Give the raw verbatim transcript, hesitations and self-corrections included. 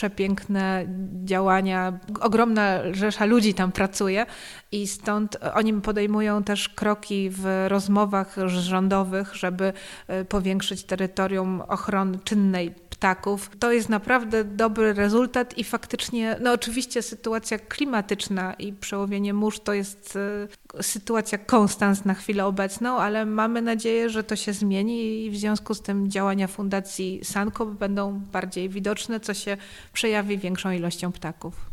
przepiękne działania. Ogromna rzesza ludzi tam pracuje i stąd oni podejmują też kroki w rozmowach rządowych, żeby powiększyć terytorium ochrony czynnej ptaków. To jest naprawdę dobry rezultat i faktycznie, no oczywiście sytuacja klimatyczna i przełowienie mórz to jest sytuacja konstans na chwilę obecną, ale mamy nadzieję, że to się zmieni i w związku z tym działania Fundacji Sanko będą bardziej widoczne, co się przejawi większą ilością ptaków.